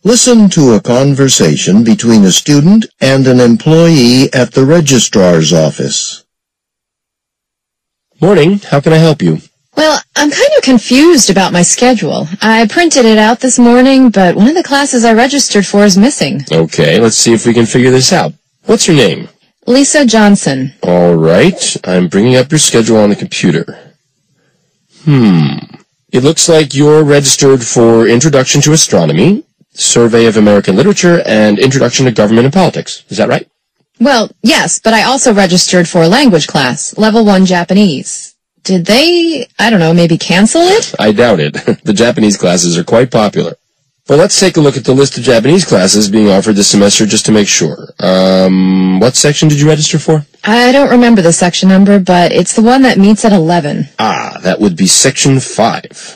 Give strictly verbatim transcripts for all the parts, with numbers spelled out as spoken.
Listen to a conversation between a student and an employee at the registrar's office. Morning, how can I help you? Well, I'm kind of confused about my schedule. I printed it out this morning, but one of the classes I registered for is missing. Okay, let's see if we can figure this out. What's your name? Lisa Johnson. All right, I'm bringing up your schedule on the computer. Hmm. It looks like you're registered for Introduction to Astronomy, Survey of American Literature, and Introduction to Government and Politics. Is that right? Well, yes, but I also registered for a language class, Level one Japanese. Did they, I don't know, maybe cancel it? I doubt it. The Japanese classes are quite popular. Well, let's take a look at the list of Japanese classes being offered this semester just to make sure. Um, what section did you register for? I don't remember the section number, but it's the one that meets at eleven. Ah, that would be Section five.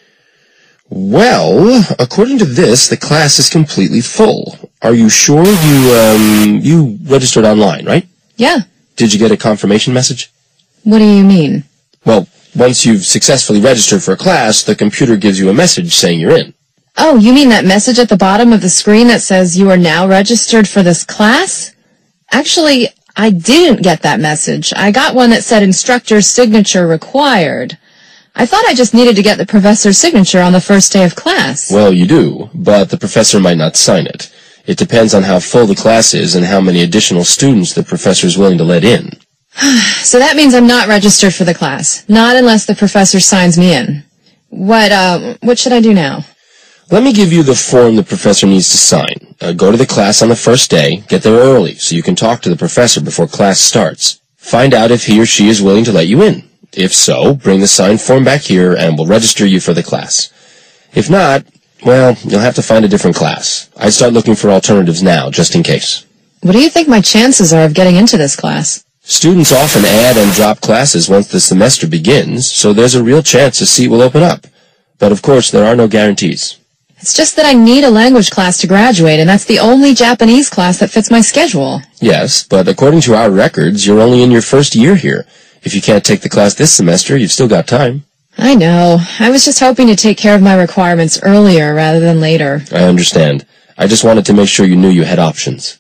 Well, according to this, the class is completely full. Are you sure you, um, you registered online, right? Yeah. Did you get a confirmation message? What do you mean? Well, once you've successfully registered for a class, the computer gives you a message saying you're in. Oh, you mean that message at the bottom of the screen that says you are now registered for this class? Actually, I didn't get that message. I got one that said instructor's signature required. I thought I just needed to get the professor's signature on the first day of class. Well, you do, but the professor might not sign it. It depends on how full the class is and how many additional students the professor is willing to let in. So that means I'm not registered for the class. Not unless the professor signs me in. What, uh, what should I do now? Let me give you the form the professor needs to sign. Uh, go to the class on the first day, get there early so you can talk to the professor before class starts. Find out if he or she is willing to let you in. If so, bring the signed form back here and we'll register you for the class. If not, well, you'll have to find a different class. I'd start looking for alternatives now, just in case. What do you think my chances are of getting into this class? Students often add and drop classes once the semester begins, so there's a real chance a seat will open up. But of course, there are no guarantees. It's just that I need a language class to graduate, and that's the only Japanese class that fits my schedule. Yes, but according to our records, you're only in your first year here. If you can't take the class this semester, you've still got time. I know. I was just hoping to take care of my requirements earlier rather than later. I understand. I just wanted to make sure you knew you had options.